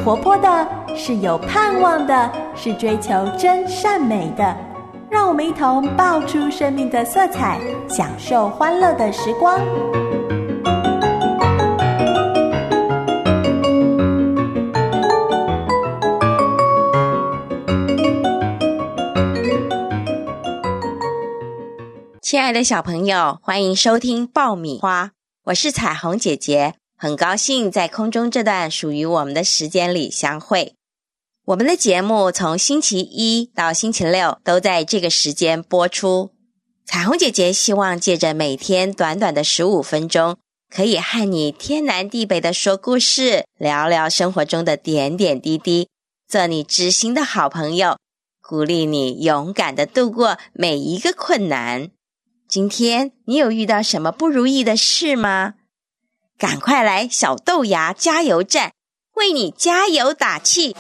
活泼的，是有盼望的，是追求真善美的。让我们一同爆出生命的色彩，享受欢乐的时光。 亲爱的小朋友，欢迎收听爆米花，我是彩虹姐姐，很高兴在空中这段属于我们的时间里相会。我们的节目从星期一到星期六都在这个时间播出。彩虹姐姐希望借着每天短短的15分钟，可以和你天南地北的说故事，聊聊生活中的点点滴滴，做你知心的好朋友，鼓励你勇敢地度过每一个困难。今天你有遇到什么不如意的事吗？赶快来小豆芽加油站，为你加油打气。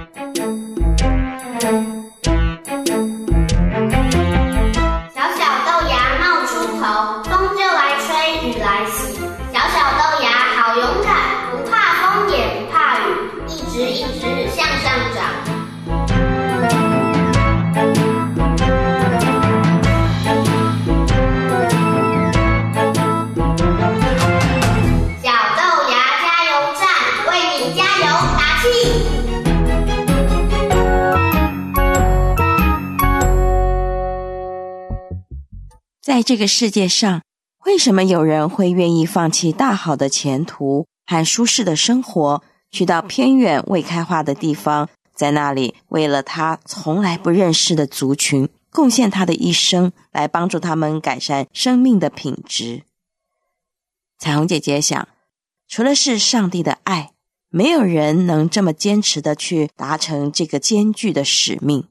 小小豆芽冒出头，风就来吹，雨来洗。小小豆芽好勇敢，不怕风也不怕雨，一直向上长。 在这个世界上，为什么有人会愿意放弃大好的前途和舒适的生活，去到偏远未开化的地方，在那里为了他从来不认识的族群，贡献他的一生，来帮助他们改善生命的品质？彩虹姐姐想，除了是上帝的爱，没有人能这么坚持的去达成这个艰巨的使命。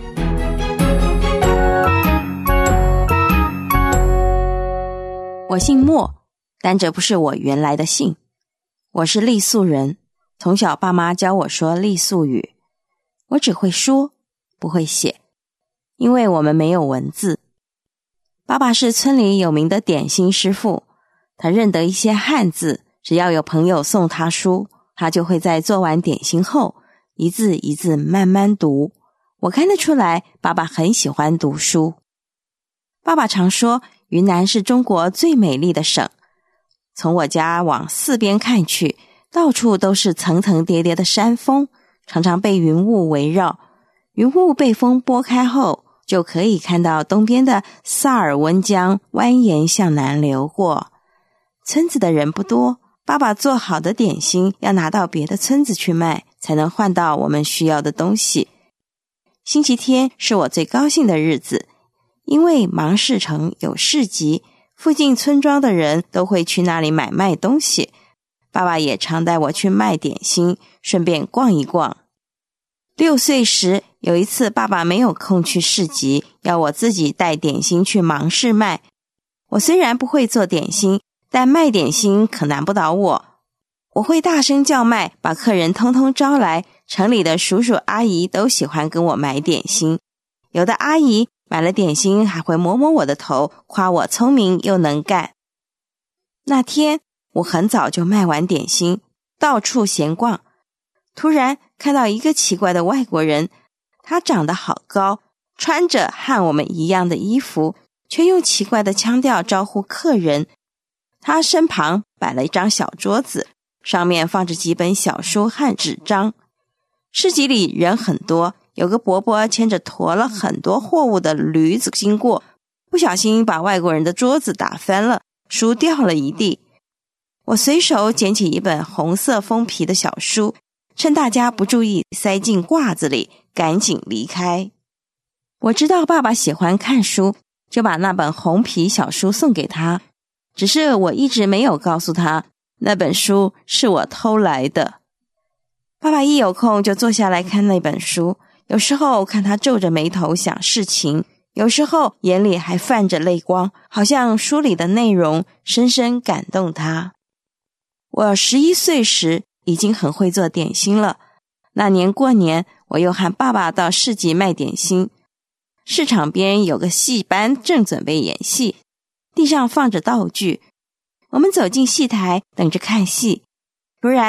我姓莫，但这不是我原来的姓。我是傈僳人，从小爸妈教我说傈僳语。我只会说，不会写，因为我们没有文字。爸爸是村里有名的点心师傅，他认得一些汉字，只要有朋友送他书，他就会在做完点心后，一字一字慢慢读。我看得出来，爸爸很喜欢读书。爸爸常说，云南是中国最美丽的省。从我家往四边看去，到处都是层层叠叠的山峰，常常被云雾围绕。云雾被风拨开后，就可以看到东边的萨尔温江蜿蜒向南流过。村子的人不多，爸爸做好的点心要拿到别的村子去卖，才能换到我们需要的东西。星期天是我最高兴的日子，因为芒市城有市集，附近村庄的人都会去那里买卖东西。爸爸也常带我去卖点心，顺便逛一逛。6岁时，有一次爸爸没有空去市集，要我自己带点心去芒市卖。我虽然不会做点心，但卖点心可难不倒我。我会大声叫卖，把客人通通招来，城里的叔叔阿姨都喜欢跟我买点心。有的阿姨买了点心还会摸摸我的头，夸我聪明又能干。那天我很早就卖完点心，到处闲逛，突然看到一个奇怪的外国人，他长得好高，穿着和我们一样的衣服，却用奇怪的腔调招呼客人。他身旁摆了一张小桌子，上面放着几本小书和纸张。市集里人很多，有个伯伯牵着驮了很多货物的驴子经过，不小心把外国人的桌子打翻了，书掉了一地。我随手捡起一本红色封皮的小书，趁大家不注意塞进褂子里，赶紧离开。我知道爸爸喜欢看书，就把那本红皮小书送给他，只是我一直没有告诉他，那本书是我偷来的。爸爸一有空就坐下来看那本书，有时候看他皱着眉头想事情，有时候眼里还泛着泪光，好像书里的内容深深感动他。我11岁时已经很会做点心了，那年过年，我又和爸爸到市集卖点心。市场边有个戏班正准备演戏，地上放着道具。我们走进戏台等着看戏，突然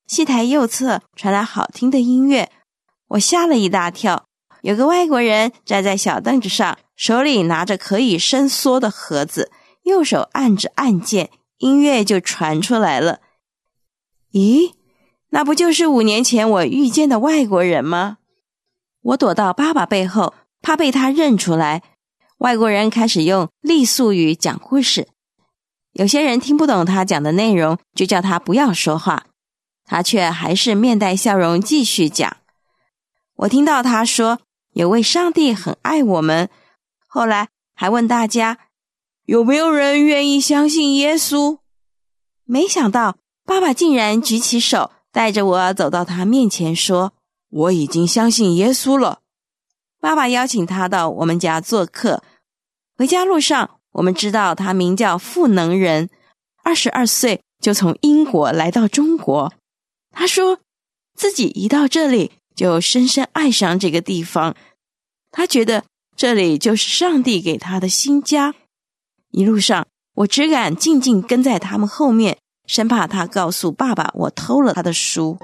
戏台右侧传来好听的音乐，我吓了一大跳。有个外国人站在小凳子上，手里拿着可以伸缩的盒子，右手按着按键，音乐就传出来了。咦，那不就是5年前我遇见的外国人吗？我躲到爸爸背后，怕被他认出来。外国人开始用傈僳语讲故事，有些人听不懂他讲的内容，就叫他不要说话，他却还是面带笑容继续讲。我听到他说，有位上帝很爱我们，后来还问大家，有没有人愿意相信耶稣？没想到爸爸竟然举起手，带着我走到他面前说，我已经相信耶稣了。爸爸邀请他到我们家做客，回家路上我们知道他名叫傅能仁，22岁就从英国来到中国。他说自己一到这里就深深爱上这个地方，他觉得这里就是上帝给他的新家。一路上我只敢静静跟在他们后面，生怕他告诉爸爸我偷了他的书。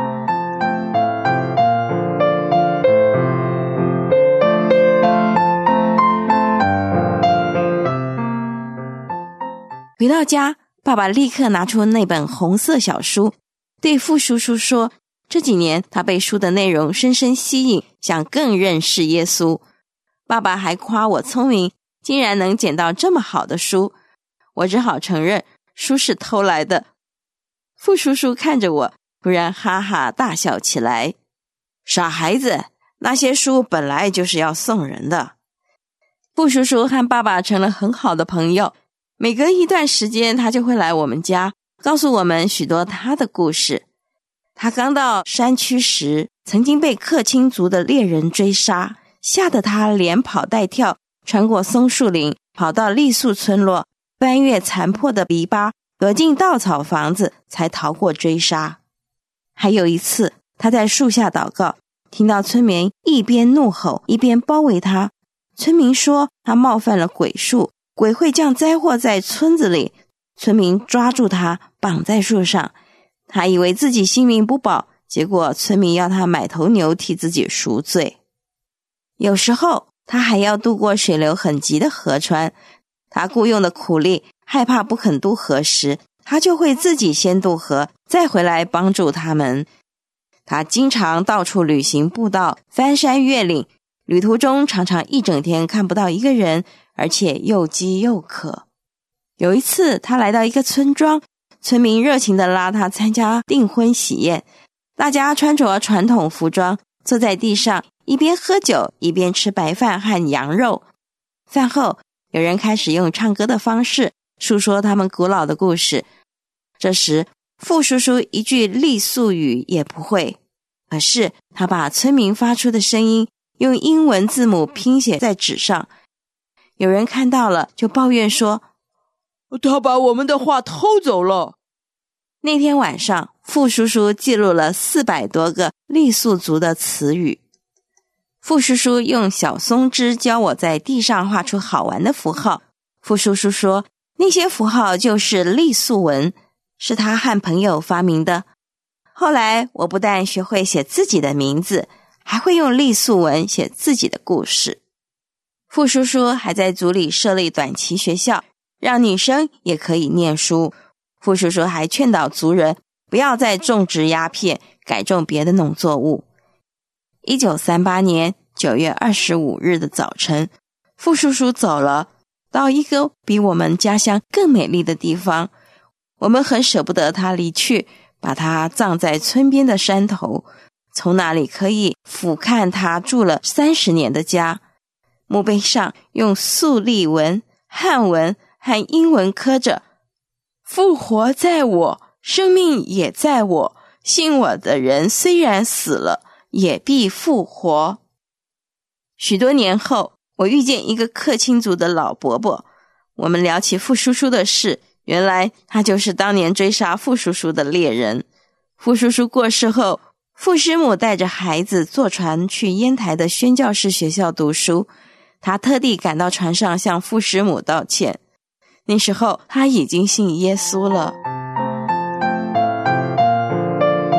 回到家，爸爸立刻拿出那本红色小书，对傅叔叔说，这几年他被书的内容深深吸引，想更认识耶稣。爸爸还夸我聪明，竟然能捡到这么好的书。我只好承认书是偷来的。傅叔叔看着我，突然哈哈大笑起来。傻孩子，那些书本来就是要送人的。傅叔叔和爸爸成了很好的朋友，每隔一段时间他就会来我们家，告诉我们许多他的故事。他刚到山区时，曾经被克钦族的猎人追杀，吓得他连跑带跳，穿过松树林，跑到傈僳村落，翻越残破的篱笆，躲进稻草房子，才逃过追杀。还有一次，他在树下祷告，听到村民一边怒吼一边包围他。村民说他冒犯了鬼术，鬼会降灾祸在村子里。村民抓住他，绑在树上，他以为自己性命不保，结果村民要他买头牛替自己赎罪。有时候他还要渡过水流很急的河川，他雇用的苦力害怕不肯渡河时，他就会自己先渡河，再回来帮助他们。他经常到处旅行步道，翻山越岭，旅途中常常一整天看不到一个人，而且又饥又渴。有一次他来到一个村庄，村民热情地拉他参加订婚喜宴，大家穿着传统服装，坐在地上一边喝酒一边吃白饭和羊肉。饭后有人开始用唱歌的方式述说他们古老的故事。这时傅叔叔一句傈僳语也不会，可是他把村民发出的声音用英文字母拼写在纸上。有人看到了就抱怨说，他把我们的话偷走了。那天晚上傅叔叔记录了400多个傈僳族的词语。傅叔叔用小松枝教我在地上画出好玩的符号。傅叔叔说那些符号就是傈僳文，是他和朋友发明的。后来我不但学会写自己的名字，还会用傈僳文写自己的故事。傅叔叔还在族里设立短期学校，让女生也可以念书。傅叔叔还劝导族人不要再种植鸦片，改种别的农作物。1938年9月25日的早晨，傅叔叔走了，到一个比我们家乡更美丽的地方。我们很舍不得他离去，把他葬在村边的山头，从那里可以俯瞰他住了30年的家。墓碑上用粟兄文、汉文和英文刻着，复活在我，生命也在我，信我的人虽然死了，也必复活。许多年后，我遇见一个克钦族的老伯伯，我们聊起傅叔叔的事，原来他就是当年追杀傅叔叔的猎人。傅叔叔过世后，傅师母带着孩子坐船去烟台的宣教士学校读书，他特地赶到船上向傅师母道歉。那时候他已经信耶稣了。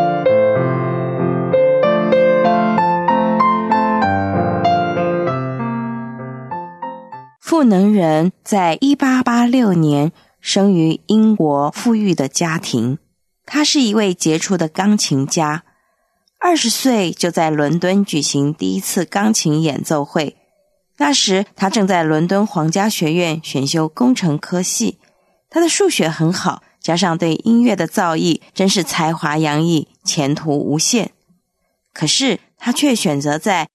傅能仁在1886年生于英国富裕的家庭，他是一位杰出的钢琴家，20岁就在伦敦举行第一次钢琴演奏会。那时他正在伦敦皇家学院选修工程科系，他的数学很好，加上对音乐的造诣，真是才华洋溢，前途无限。可是他却选择在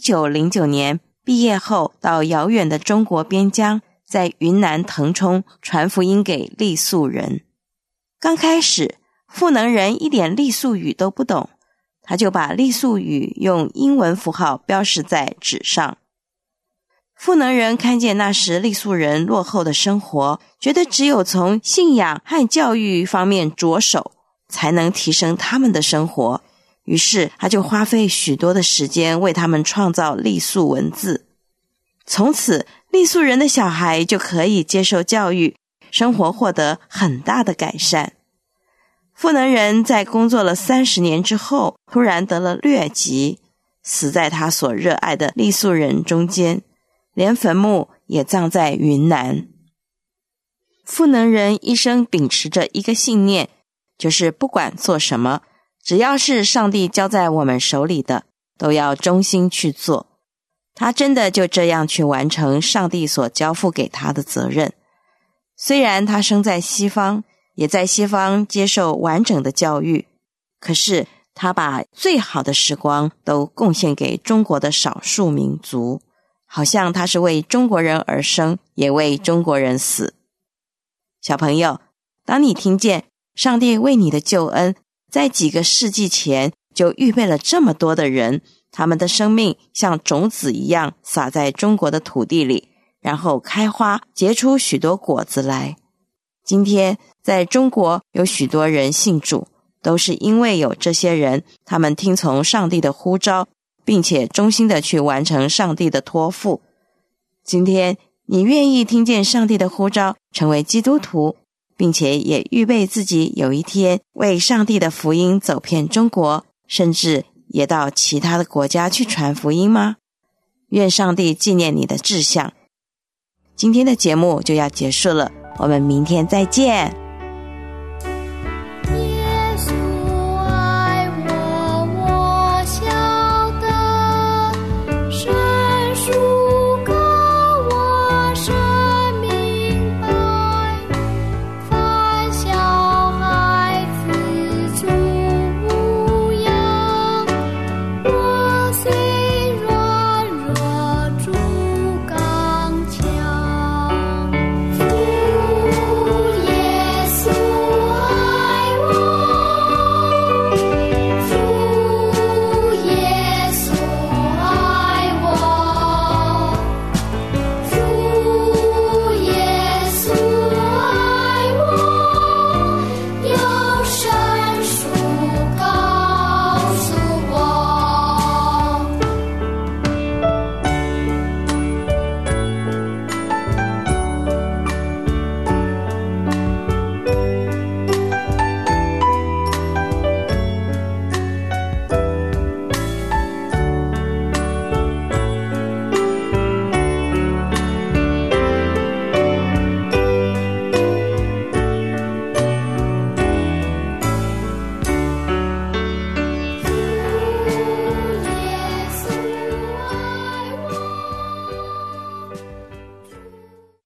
1909年毕业后到遥远的中国边疆，在云南腾冲传福音给傈僳人。刚开始傅能仁一点傈僳语都不懂，他就把傈僳语用英文符号标示在纸上。傅能仁看见那时傈僳人落后的生活，觉得只有从信仰和教育方面着手，才能提升他们的生活。于是他就花费许多的时间为他们创造傈僳文字。从此傈僳人的小孩就可以接受教育，生活获得很大的改善。傅能仁在工作了30年之后，突然得了疟疾，死在他所热爱的傈僳人中间，连坟墓也葬在云南。傅能仁一生秉持着一个信念，就是不管做什么，只要是上帝交在我们手里的，都要忠心去做。他真的就这样去完成上帝所交付给他的责任。虽然他生在西方，也在西方接受完整的教育，可是他把最好的时光都贡献给中国的少数民族，好像他是为中国人而生，也为中国人死。小朋友，当你听见上帝为你的救恩在几个世纪前就预备了这么多的人，他们的生命像种子一样撒在中国的土地里，然后开花结出许多果子来。今天在中国有许多人信主，都是因为有这些人，他们听从上帝的呼召，并且忠心的去完成上帝的托付。今天你愿意听见上帝的呼召，成为基督徒，并且也预备自己有一天为上帝的福音走遍中国，甚至也到其他的国家去传福音吗？愿上帝纪念你的志向。今天的节目就要结束了，我们明天再见。